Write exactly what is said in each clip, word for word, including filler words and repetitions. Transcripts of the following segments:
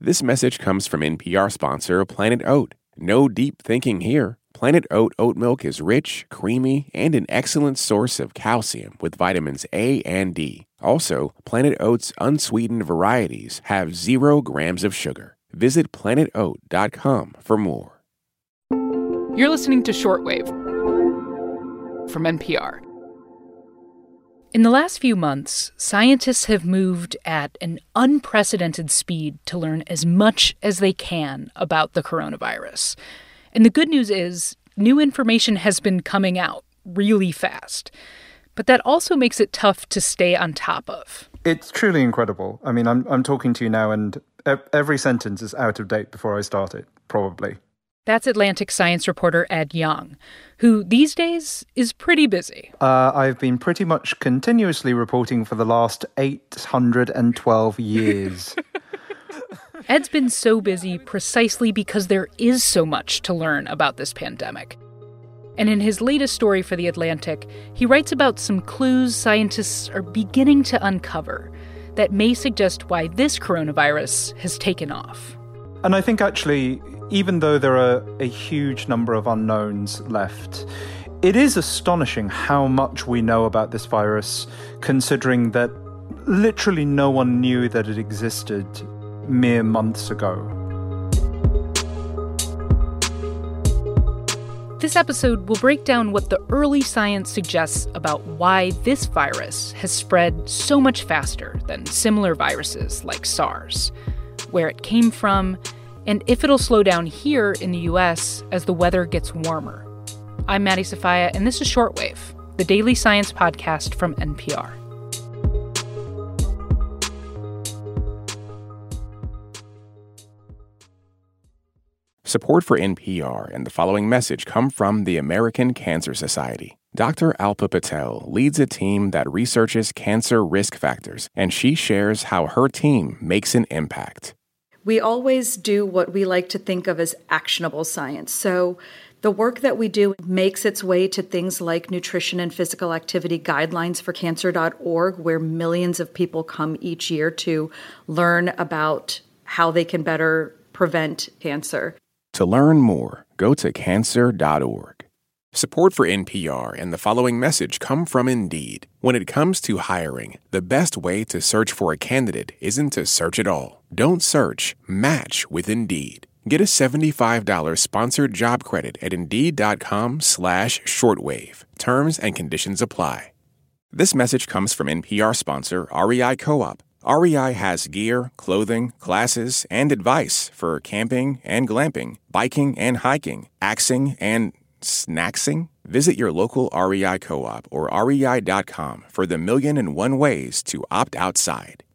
This message comes from N P R sponsor Planet Oat. No deep thinking here. Planet Oat oat milk is rich, creamy, and an excellent source of calcium with vitamins A and D. Also, Planet Oat's unsweetened varieties have zero grams of sugar. Visit planet oat dot com for more. You're listening to Shortwave from N P R. In the last few months, scientists have moved at an unprecedented speed to learn as much as they can about the coronavirus. And the good news is, new information has been coming out really fast. But that also makes it tough to stay on top of. It's truly incredible. I mean, I'm I'm talking to you now, and every sentence is out of date before I start it, probably. That's Atlantic science reporter Ed Yong, who these days is pretty busy. Uh, I've been pretty much continuously reporting for the last eight hundred twelve years. Ed's been so busy precisely because there is so much to learn about this pandemic. And in his latest story for The Atlantic, he writes about some clues scientists are beginning to uncover that may suggest why this coronavirus has taken off. And I think actually, even though there are a huge number of unknowns left, it is astonishing how much we know about this virus, considering that literally no one knew that it existed mere months ago. This episode will break down what the early science suggests about why this virus has spread so much faster than similar viruses like SARS, where it came from, and if it'll slow down here in the U S as the weather gets warmer. I'm Maddie Sofia, and this is Shortwave, the daily science podcast from N P R. Support for N P R and the following message come from the American Cancer Society. Doctor Alpa Patel leads a team that researches cancer risk factors, and she shares how her team makes an impact. We always do what we like to think of as actionable science. So the work that we do makes its way to things like nutrition and physical activity guidelines for cancer dot org, where millions of people come each year to learn about how they can better prevent cancer. To learn more, go to cancer dot org. Support for N P R and the following message come from Indeed. When it comes to hiring, the best way to search for a candidate isn't to search at all. Don't search, match with Indeed. Get a seventy-five dollars sponsored job credit at Indeed.com slash shortwave. Terms and conditions apply. This message comes from N P R sponsor R E I Co-op. R E I has gear, clothing, classes, and advice for camping and glamping, biking and hiking, axing and snacksing. Visit your local R E I Co-op or R E I dot com for the million and one ways to opt outside.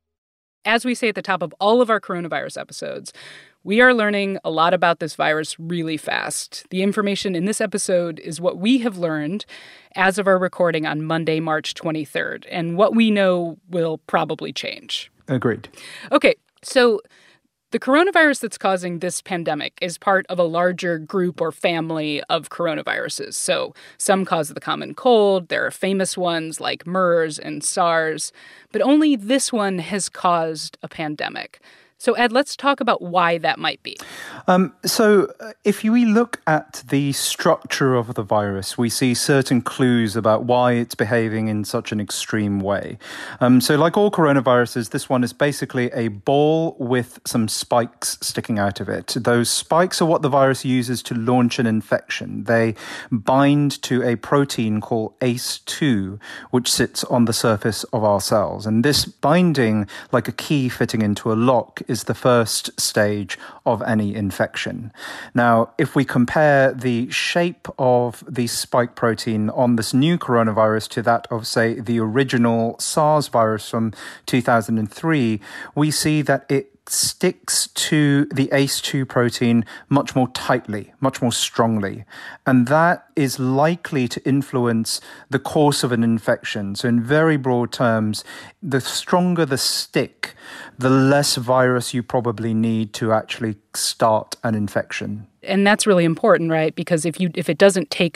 As we say at the top of all of our coronavirus episodes, we are learning a lot about this virus really fast. The information in this episode is what we have learned as of our recording on Monday, March twenty-third, and what we know will probably change. Agreed. Okay, so the coronavirus that's causing this pandemic is part of a larger group or family of coronaviruses. So some cause the common cold. There are famous ones like MERS and SARS, but only this one has caused a pandemic. So, Ed, let's talk about why that might be. Um, so if we look at the structure of the virus, we see certain clues about why it's behaving in such an extreme way. Um, so like all coronaviruses, this one is basically a ball with some spikes sticking out of it. Those spikes are what the virus uses to launch an infection. They bind to a protein called A C E two, which sits on the surface of our cells. And this binding, like a key fitting into a lock, is the first stage of any infection. Now, if we compare the shape of the spike protein on this new coronavirus to that of, say, the original SARS virus from two thousand three, we see that it sticks to the A C E two protein much more tightly, much more strongly. And that is likely to influence the course of an infection. So in very broad terms, the stronger the stick, the less virus you probably need to actually start an infection. And that's really important, right? Because if you if it doesn't take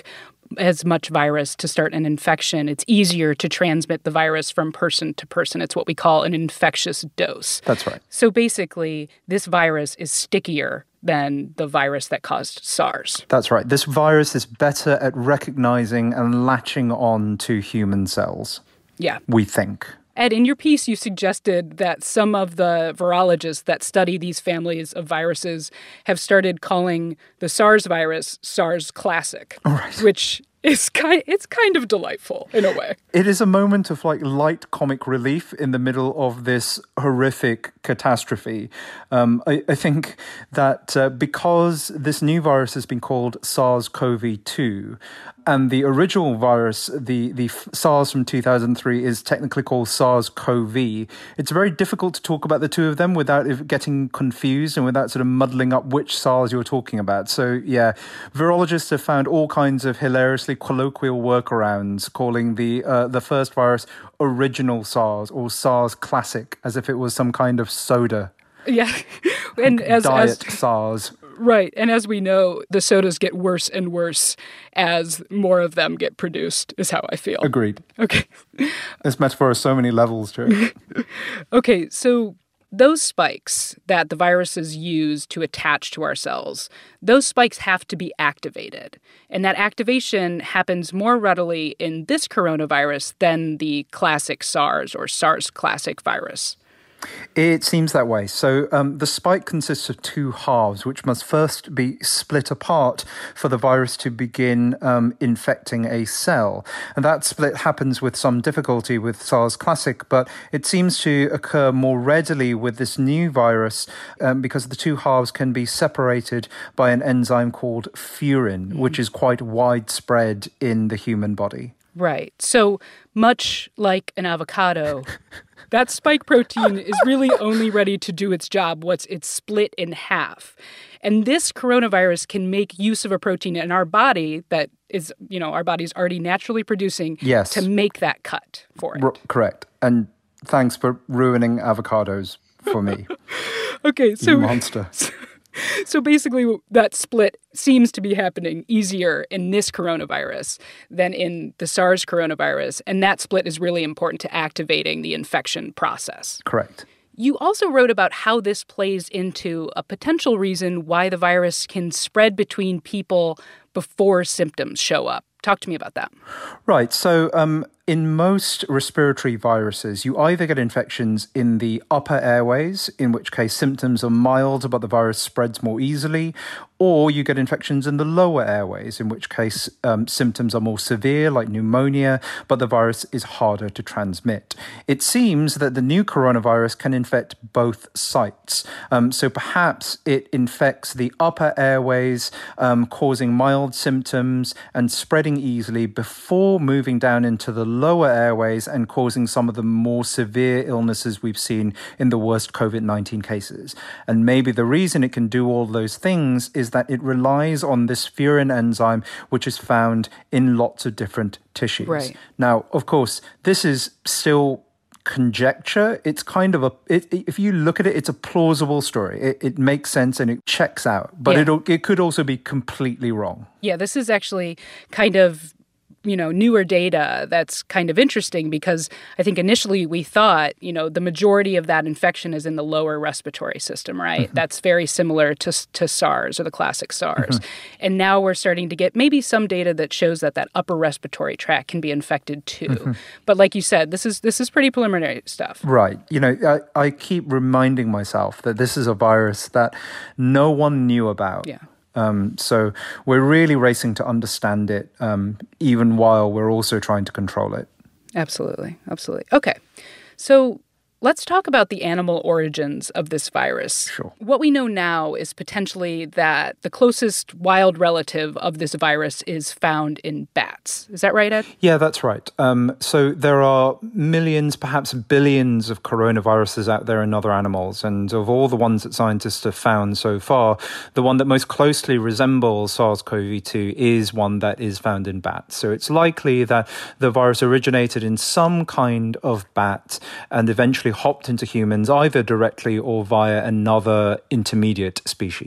as much virus to start an infection. It's easier to transmit the virus from person to person. It's what we call an infectious dose. That's right. So basically, this virus is stickier than the virus that caused SARS. That's right. This virus is better at recognizing and latching on to human cells. Yeah. We think. Ed, in your piece, you suggested that some of the virologists that study these families of viruses have started calling the SARS virus SARS Classic, right. which is kind it's kind of delightful in a way. It is a moment of like light comic relief in the middle of this horrific catastrophe. Um, I, I think that uh, because this new virus has been called SARS-C o V two, and the original virus, the, the SARS from two thousand three, is technically called SARS-C o V. It's very difficult to talk about the two of them without it getting confused and without sort of muddling up which SARS you're talking about. So, yeah, virologists have found all kinds of hilariously colloquial workarounds, calling the uh, the first virus original SARS or SARS Classic, as if it was some kind of soda. Yeah, and as diet as, SARS. Right, and as we know, the sodas get worse and worse as more of them get produced, is how I feel. Agreed. Okay. This metaphor has so many levels to it. Okay, so those spikes that the viruses use to attach to our cells, those spikes have to be activated. And that activation happens more readily in this coronavirus than the classic SARS or SARS classic virus. It seems that way. So um, the spike consists of two halves, which must first be split apart for the virus to begin um, infecting a cell. And that split happens with some difficulty with SARS Classic, but it seems to occur more readily with this new virus um, because the two halves can be separated by an enzyme called furin, mm. which is quite widespread in the human body. Right. So much like an avocado, that spike protein is really only ready to do its job once it's split in half. And this coronavirus can make use of a protein in our body that is, you know, our body's already naturally producing yes. to make that cut for it. R- correct. And thanks for ruining avocados for me. Okay, so... You monster. So, So basically, that split seems to be happening easier in this coronavirus than in the SARS coronavirus. And that split is really important to activating the infection process. Correct. You also wrote about how this plays into a potential reason why the virus can spread between people before symptoms show up. Talk to me about that. Right. So um, in most respiratory viruses, you either get infections in the upper airways, in which case symptoms are mild, but the virus spreads more easily, or you get infections in the lower airways, in which case um, symptoms are more severe, like pneumonia, but the virus is harder to transmit. It seems that the new coronavirus can infect both sites. Um, so perhaps it infects the upper airways, um, causing mild symptoms and spreading easily before moving down into the lower airways and causing some of the more severe illnesses we've seen in the worst COVID nineteen cases. And maybe the reason it can do all those things is that it relies on this furin enzyme, which is found in lots of different tissues. Right. Now, of course, this is still conjecture. It's kind of a, it, if you look at it, it's a plausible story. It, it makes sense and it checks out, but yeah. it'll, it could also be completely wrong. Yeah, this is actually kind of, you know, newer data that's kind of interesting because I think initially we thought, you know, the majority of that infection is in the lower respiratory system, right? Mm-hmm. That's very similar to to SARS or the classic SARS. Mm-hmm. And now we're starting to get maybe some data that shows that that upper respiratory tract can be infected too. Mm-hmm. But like you said, this is this is pretty preliminary stuff. Right. You know, I, I keep reminding myself that this is a virus that no one knew about. Yeah. Um, so we're really racing to understand it, um, even while we're also trying to control it. Absolutely. Absolutely. Okay. So let's talk about the animal origins of this virus. Sure. What we know now is potentially that the closest wild relative of this virus is found in bats. Is that right, Ed? Yeah, that's right. Um, so there are millions, perhaps billions of coronaviruses out there in other animals. And of all the ones that scientists have found so far, the one that most closely resembles SARS-C o V two is one that is found in bats. So it's likely that the virus originated in some kind of bat and eventually hopped into humans either directly or via another intermediate species.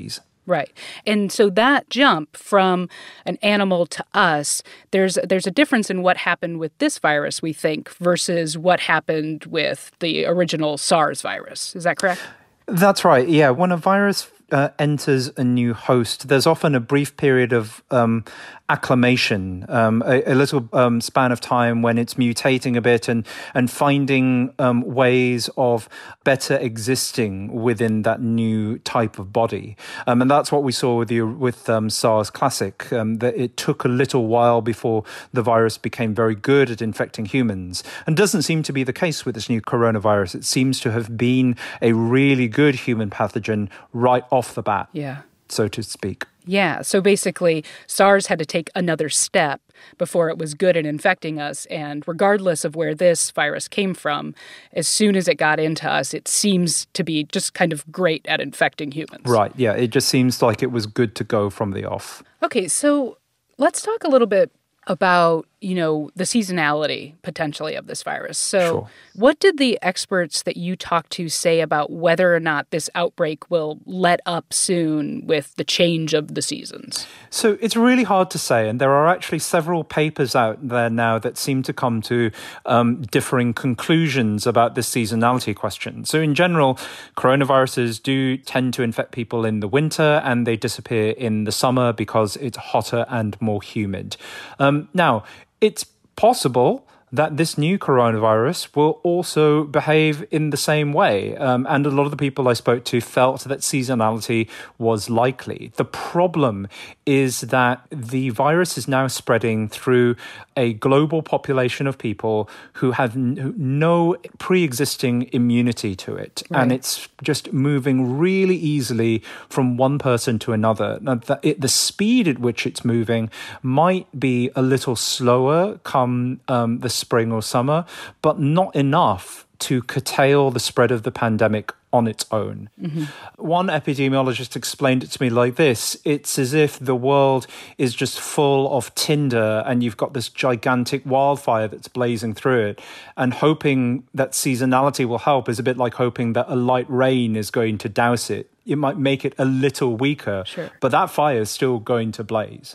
Right. And so that jump from an animal to us, there's there's a difference in what happened with this virus, we think, versus what happened with the original SARS virus. Is that correct? That's right. Yeah. When a virus uh, enters a new host, there's often a brief period of um, acclimation, um, a, a little um, span of time when it's mutating a bit and and finding um, ways of better existing within that new type of body. Um, and that's what we saw with the, with um, SARS Classic, um, that it took a little while before the virus became very good at infecting humans. And doesn't seem to be the case with this new coronavirus. It seems to have been a really good human pathogen right off the bat, yeah, so to speak. Yeah, so basically SARS had to take another step before it was good at infecting us. And regardless of where this virus came from, as soon as it got into us, it seems to be just kind of great at infecting humans. Right, yeah, it just seems like it was good to go from the off. Okay, so let's talk a little bit about, you know, the seasonality potentially of this virus. So Sure. What did the experts that you talked to say about whether or not this outbreak will let up soon with the change of the seasons? So it's really hard to say, and there are actually several papers out there now that seem to come to um, differing conclusions about this seasonality question. So in general, coronaviruses do tend to infect people in the winter and they disappear in the summer because it's hotter and more humid. Um, now, it's possible that this new coronavirus will also behave in the same way. Um, and a lot of the people I spoke to felt that seasonality was likely. The problem is that the virus is now spreading through a global population of people who have n- no pre-existing immunity to it. Right. And it's just moving really easily from one person to another. Now, the, it, the speed at which it's moving might be a little slower come um, the spring or summer, but not enough to curtail the spread of the pandemic on its own. Mm-hmm. One epidemiologist explained it to me like this: it's as if the world is just full of tinder and you've got this gigantic wildfire that's blazing through it, and hoping that seasonality will help is a bit like hoping that a light rain is going to douse it. It might make it a little weaker, sure, but that fire is still going to blaze.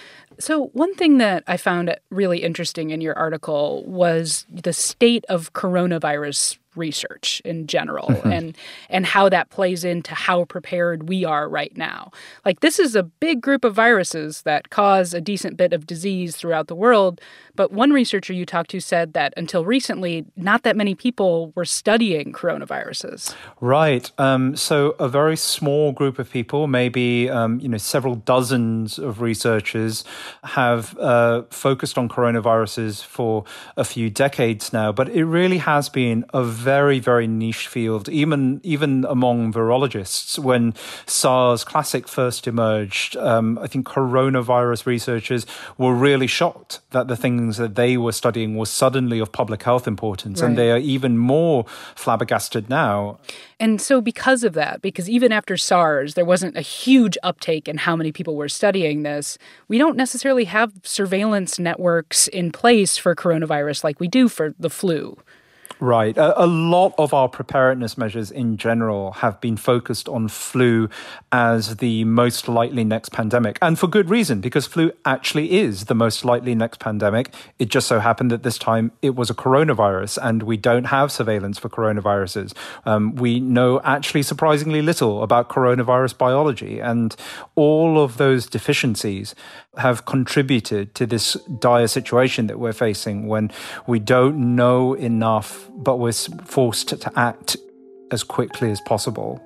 So one thing that I found really interesting in your article was the state of coronavirus research in general mm-hmm. and and how that plays into how prepared we are right now. Like, this is a big group of viruses that cause a decent bit of disease throughout the world, but one researcher you talked to said that until recently, not that many people were studying coronaviruses. Right. Um, so a very small group of people, maybe um, you know several dozens of researchers, have uh, focused on coronaviruses for a few decades now, but it really has been a very, very niche field, even even among virologists. When SARS Classic first emerged, um, I think coronavirus researchers were really shocked that the things that they were studying were suddenly of public health importance, right. And they are even more flabbergasted now. And so because of that, because even after SARS, there wasn't a huge uptake in how many people were studying this, we don't necessarily have surveillance networks in place for coronavirus like we do for the flu. Right. A, a lot of our preparedness measures in general have been focused on flu as the most likely next pandemic. And for good reason, because flu actually is the most likely next pandemic. It just so happened that this time it was a coronavirus, and we don't have surveillance for coronaviruses. Um, we know actually surprisingly little about coronavirus biology, and all of those deficiencies have contributed to this dire situation that we're facing when we don't know enough, but we're forced to act as quickly as possible.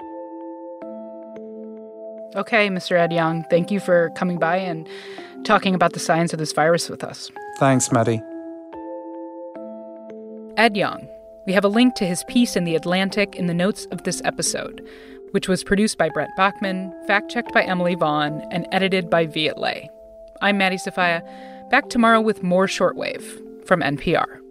Okay, Mister Ed Yong, thank you for coming by and talking about the science of this virus with us. Thanks, Maddie. Ed Yong. We have a link to his piece in The Atlantic in the notes of this episode, which was produced by Brent Bachman, fact-checked by Emily Vaughn, and edited by Viet Le. I'm Maddie Sofia, back tomorrow with more Shortwave from N P R.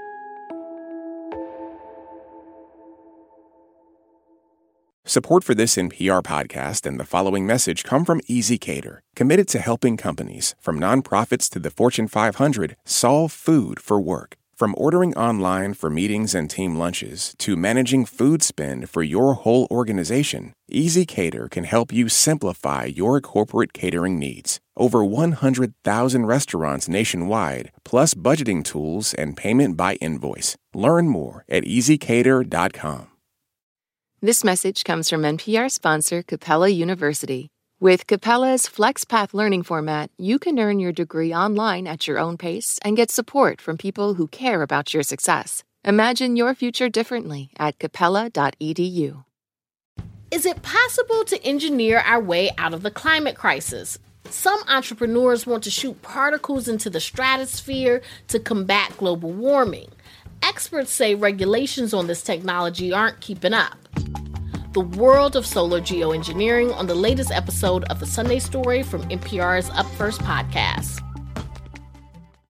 Support for this N P R podcast and the following message come from ezCater, committed to helping companies, from nonprofits to the Fortune five hundred, solve food for work. From ordering online for meetings and team lunches to managing food spend for your whole organization, ezCater can help you simplify your corporate catering needs. Over one hundred thousand restaurants nationwide, plus budgeting tools and payment by invoice. Learn more at easy cater dot com. This message comes from N P R sponsor Capella University. With Capella's FlexPath learning format, you can earn your degree online at your own pace and get support from people who care about your success. Imagine your future differently at capella dot e d u. Is it possible to engineer our way out of the climate crisis? Some entrepreneurs want to shoot particles into the stratosphere to combat global warming. Experts say regulations on this technology aren't keeping up. The world of solar geoengineering on the latest episode of The Sunday Story from N P R's Up First podcast.